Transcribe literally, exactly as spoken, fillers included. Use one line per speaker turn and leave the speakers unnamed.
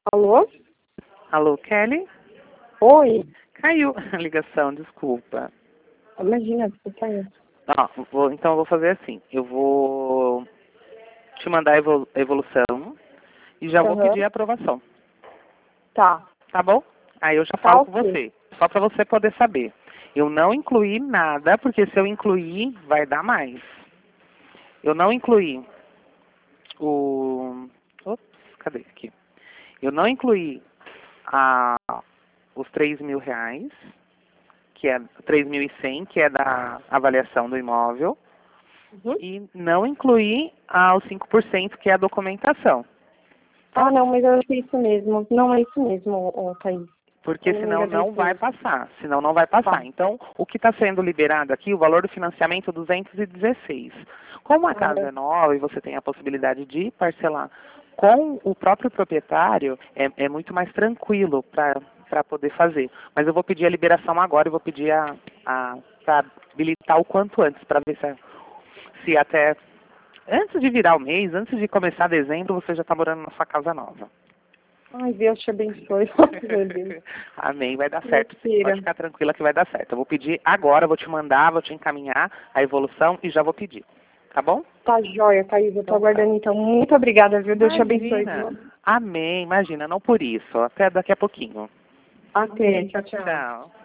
Alô?
Alô, Kelly?
Oi?
Caiu a ligação, desculpa.
Imagina, você saiu.
Ah, vou, então eu vou fazer assim. Eu vou te mandar a evolu- evolução e já vou
Aham.
pedir a aprovação.
Tá.
Tá bom? Aí eu já
Tá
falo com
ok.
você. Só para você poder saber. Eu não incluí nada, porque se eu incluir, vai dar mais. Eu não incluí o... Ops, cadê aqui? Eu não incluí a, os três mil reais, que é três mil e cem, que é da avaliação do imóvel,
Uhum.
e não incluí ah, os cinco por cento, que é a documentação.
Ah, não, mas eu achei isso mesmo. Não, é isso mesmo, ô, Thaís.
Porque
Eu não me
senão
enganei
não vai
mesmo.
passar. Senão não vai passar.
Tá.
Então, o que está sendo liberado aqui, o valor do financiamento é duzentos e dezesseis. Como a casa
Aham.
é nova e você tem a possibilidade de parcelar com o próprio proprietário, é, é muito mais tranquilo para para poder fazer. Mas eu vou pedir a liberação agora e vou pedir a, a para habilitar o quanto antes, para ver se, se até antes de virar o mês, antes de começar dezembro, você já está morando na sua casa nova.
Ai, Deus te abençoe. Meu Deus.
Amém, vai dar certo sim.
Mentira.
Pode ficar tranquila que vai dar certo. Eu vou pedir agora, vou te mandar, vou te encaminhar a evolução e já vou pedir. Tá bom?
Tá joia, Thaís. Eu tô
Então tá.
aguardando então. Muito obrigada, viu? Deus te abençoe.
Imagina.
Viu?
Amém, imagina, não por isso. Até daqui a pouquinho.
Até. Tchau, tchau.
Tchau.